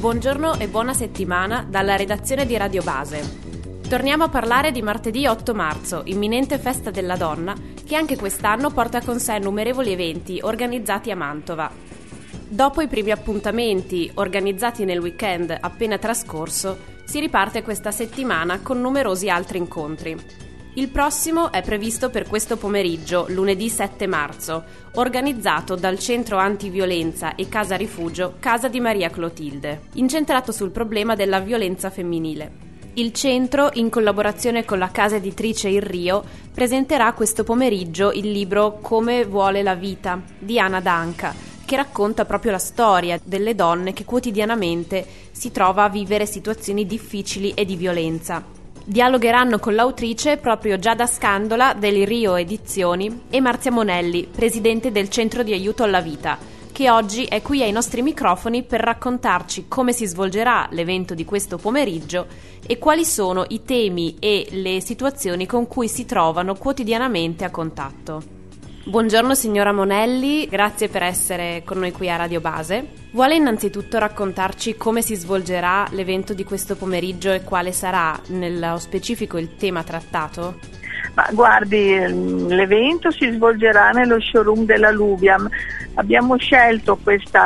Buongiorno e buona settimana dalla redazione di Radio Base. Torniamo a parlare di martedì 8 marzo, imminente festa della donna, che anche quest'anno porta con sé innumerevoli eventi organizzati a Mantova. Dopo i primi appuntamenti organizzati nel weekend appena trascorso, si riparte questa settimana con numerosi altri incontri. Il prossimo è previsto per questo pomeriggio, lunedì 7 marzo, organizzato dal Centro Antiviolenza e Casa Rifugio Casa di Maria Clotilde, incentrato sul problema della violenza femminile. Il centro, in collaborazione con la casa editrice Il Rio, presenterà questo pomeriggio il libro Come vuole la vita di Anna Danca, che racconta proprio la storia delle donne che quotidianamente si trova a vivere situazioni difficili e di violenza. Dialogheranno con l'autrice proprio Giada Scandola del Rio Edizioni e Marzia Monelli, presidente del Centro di Aiuto alla Vita, che oggi è qui ai nostri microfoni per raccontarci come si svolgerà l'evento di questo pomeriggio e quali sono i temi e le situazioni con cui si trovano quotidianamente a contatto. Buongiorno signora Monelli, grazie per essere con noi qui a Radio Base. Vuole innanzitutto raccontarci come si svolgerà l'evento di questo pomeriggio e quale sarà nello specifico il tema trattato? Ma guardi, l'evento si svolgerà nello showroom della Lubiam. Abbiamo scelto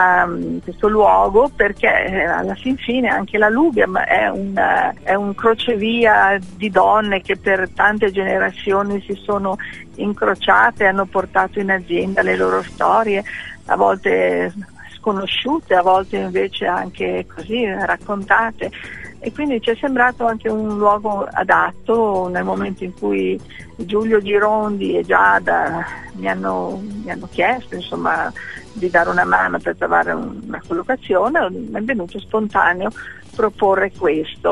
questo luogo perché alla fin fine anche la Lubiam è un crocevia di donne che per tante generazioni si sono incrociate e hanno portato in azienda le loro storie, a volte sconosciute, a volte invece anche così raccontate. E quindi ci è sembrato anche un luogo adatto nel momento in cui Giulio Girondi e Giada mi hanno chiesto insomma di dare una mano per trovare una collocazione. Mi è venuto spontaneo proporre questo.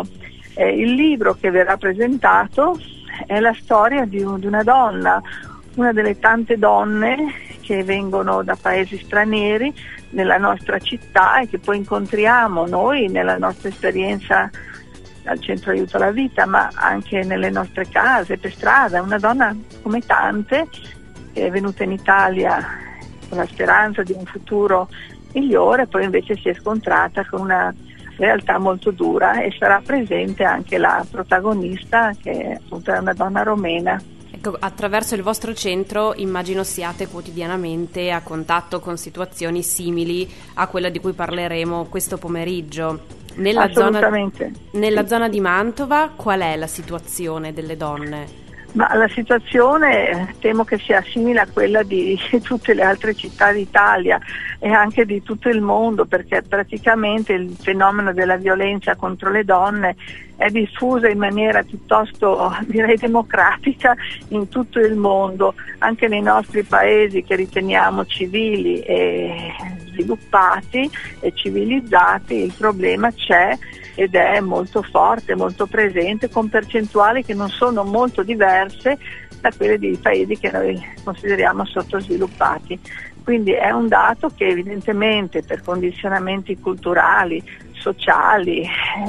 Il libro che verrà presentato è la storia di una donna, una delle tante donne che vengono da paesi stranieri nella nostra città e che poi incontriamo noi nella nostra esperienza al Centro Aiuto alla Vita, ma anche nelle nostre case, per strada. Una donna come tante che è venuta in Italia con la speranza di un futuro migliore, poi invece si è scontrata con una realtà molto dura e sarà presente anche la protagonista, che appunto è una donna romena. Ecco, attraverso il vostro centro immagino siate quotidianamente a contatto con situazioni simili a quella di cui parleremo questo pomeriggio. Nella zona di Mantova qual è la situazione delle donne? Ma la situazione temo che sia simile a quella di tutte le altre città d'Italia e anche di tutto il mondo, perché praticamente il fenomeno della violenza contro le donne è diffusa in maniera piuttosto, direi, democratica in tutto il mondo, anche nei nostri paesi che riteniamo civili e sviluppati e civilizzati. Il problema c'è ed è molto forte, molto presente, con percentuali che non sono molto diverse da quelle dei paesi che noi consideriamo sottosviluppati. Quindi è un dato che evidentemente per condizionamenti culturali, sociali,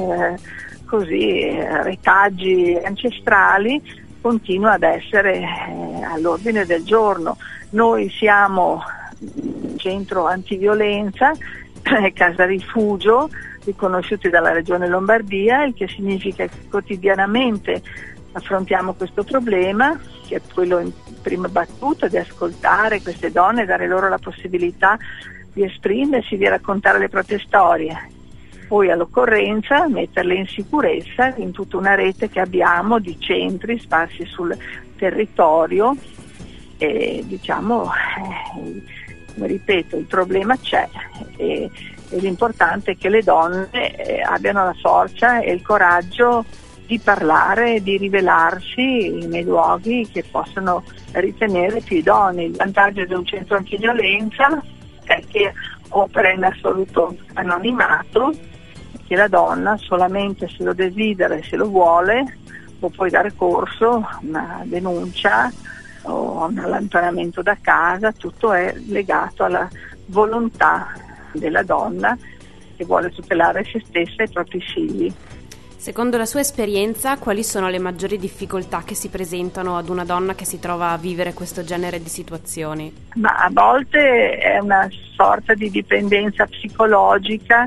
retaggi ancestrali, continua ad essere all'ordine del giorno. Noi siamo centro antiviolenza, casa rifugio, riconosciuti dalla Regione Lombardia, il che significa che quotidianamente affrontiamo questo problema, che è quello in prima battuta di ascoltare queste donne, dare loro la possibilità di esprimersi, di raccontare le proprie storie. Poi all'occorrenza metterle in sicurezza in tutta una rete che abbiamo di centri sparsi sul territorio e ripeto, il problema c'è e l'importante è che le donne abbiano la forza e il coraggio di parlare, di rivelarsi nei luoghi che possono ritenere più idonei. Il vantaggio di un centro antiviolenza è che opera in assoluto anonimato, che la donna solamente se lo desidera e se lo vuole può poi dare corso a una denuncia o a un allontanamento da casa. Tutto è legato alla volontà della donna che vuole tutelare se stessa e i propri figli. Secondo la sua esperienza, quali sono le maggiori difficoltà che si presentano ad una donna che si trova a vivere questo genere di situazioni? Ma a volte è una sorta di dipendenza psicologica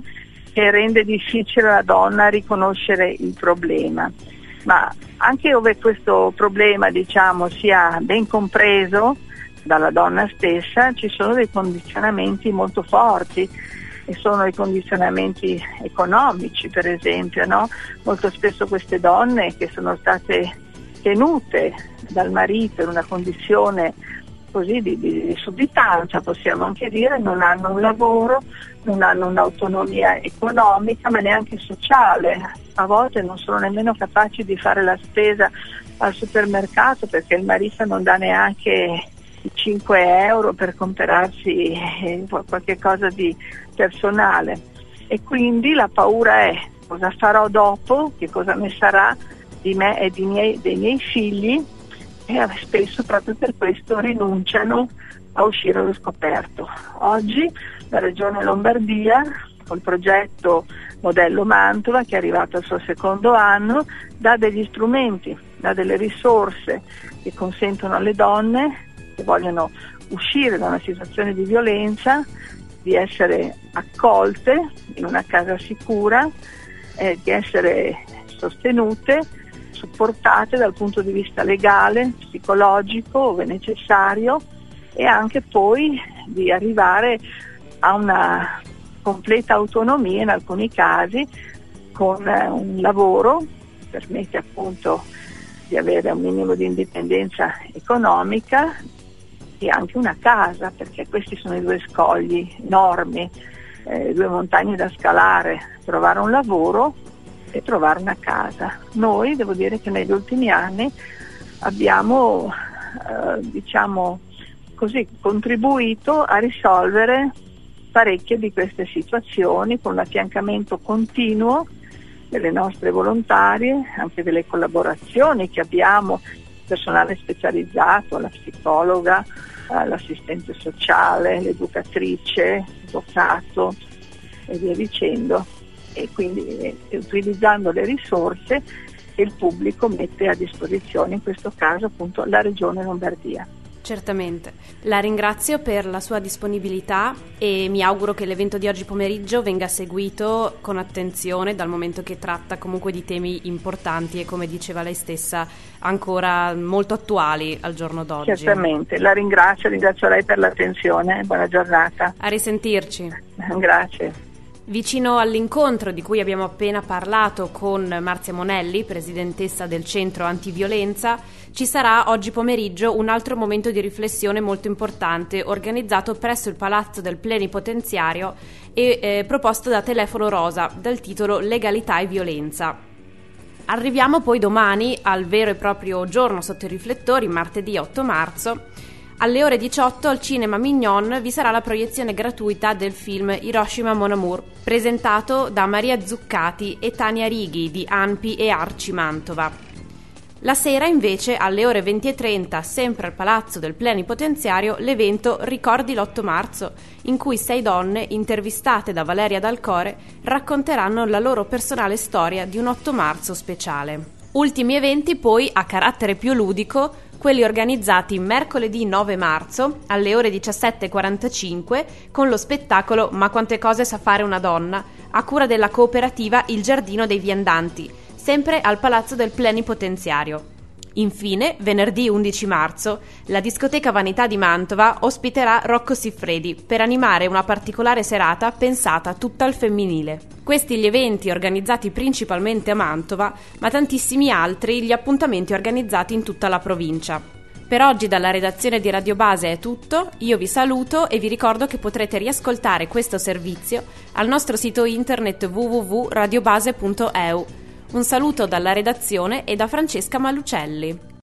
che rende difficile alla donna riconoscere il problema. Ma anche dove questo problema, diciamo, sia ben compreso dalla donna stessa, ci sono dei condizionamenti molto forti, e sono i condizionamenti economici, per esempio, no? Molto spesso queste donne che sono state tenute dal marito in una condizione così di sudditanza, possiamo anche dire, non hanno un lavoro, non hanno un'autonomia economica ma neanche sociale, a volte non sono nemmeno capaci di fare la spesa al supermercato perché il marito non dà neanche i 5 euro per comprarsi qualche cosa di personale, e quindi la paura è: cosa farò dopo, che cosa ne sarà di me e dei miei figli, e spesso proprio per questo rinunciano a uscire allo scoperto. Oggi la Regione Lombardia, col progetto Modello Mantova, che è arrivato al suo secondo anno, dà degli strumenti, dà delle risorse che consentono alle donne che vogliono uscire da una situazione di violenza di essere accolte in una casa sicura, di essere sostenute, supportate dal punto di vista legale, psicologico, ove necessario, e anche poi di arrivare a una completa autonomia in alcuni casi, con un lavoro che permette appunto di avere un minimo di indipendenza economica, e anche una casa, perché questi sono i due scogli enormi, due montagne da scalare: trovare un lavoro e trovare una casa. Noi, devo dire che negli ultimi anni abbiamo diciamo così contribuito a risolvere parecchie di queste situazioni con l'affiancamento continuo delle nostre volontarie, anche delle collaborazioni che abbiamo, personale specializzato, la psicologa, l'assistente sociale, l'educatrice, l'avvocato e via dicendo, e quindi utilizzando le risorse che il pubblico mette a disposizione, in questo caso appunto la Regione Lombardia. Certamente. La ringrazio per la sua disponibilità e mi auguro che l'evento di oggi pomeriggio venga seguito con attenzione, dal momento che tratta comunque di temi importanti e, come diceva lei stessa, ancora molto attuali al giorno d'oggi. Certamente, la ringrazio lei per l'attenzione, buona giornata. A risentirci. Grazie. Vicino all'incontro di cui abbiamo appena parlato con Marzia Monelli, presidentessa del Centro Antiviolenza, ci sarà oggi pomeriggio un altro momento di riflessione molto importante organizzato presso il Palazzo del Plenipotenziario e proposto da Telefono Rosa dal titolo Legalità e Violenza. Arriviamo poi domani al vero e proprio giorno sotto i riflettori, martedì 8 marzo. Alle ore 18 al Cinema Mignon vi sarà la proiezione gratuita del film Hiroshima Mon Amour, presentato da Maria Zuccati e Tania Righi di ANPI e Arci Mantova. La sera invece alle ore 20:30, sempre al Palazzo del Plenipotenziario, l'evento Ricordi l'8 marzo, in cui 6 donne, intervistate da Valeria Dalcore, racconteranno la loro personale storia di un 8 marzo speciale. Ultimi eventi poi a carattere più ludico, quelli organizzati mercoledì 9 marzo alle ore 17:45 con lo spettacolo Ma quante cose sa fare una donna, a cura della cooperativa Il Giardino dei Viandanti, sempre al Palazzo del Plenipotenziario. Infine, venerdì 11 marzo, la discoteca Vanità di Mantova ospiterà Rocco Siffredi per animare una particolare serata pensata tutta al femminile. Questi gli eventi organizzati principalmente a Mantova, ma tantissimi altri gli appuntamenti organizzati in tutta la provincia. Per oggi dalla redazione di Radio Base è tutto, io vi saluto e vi ricordo che potrete riascoltare questo servizio al nostro sito internet www.radiobase.eu. Un saluto dalla redazione e da Francesca Malucelli.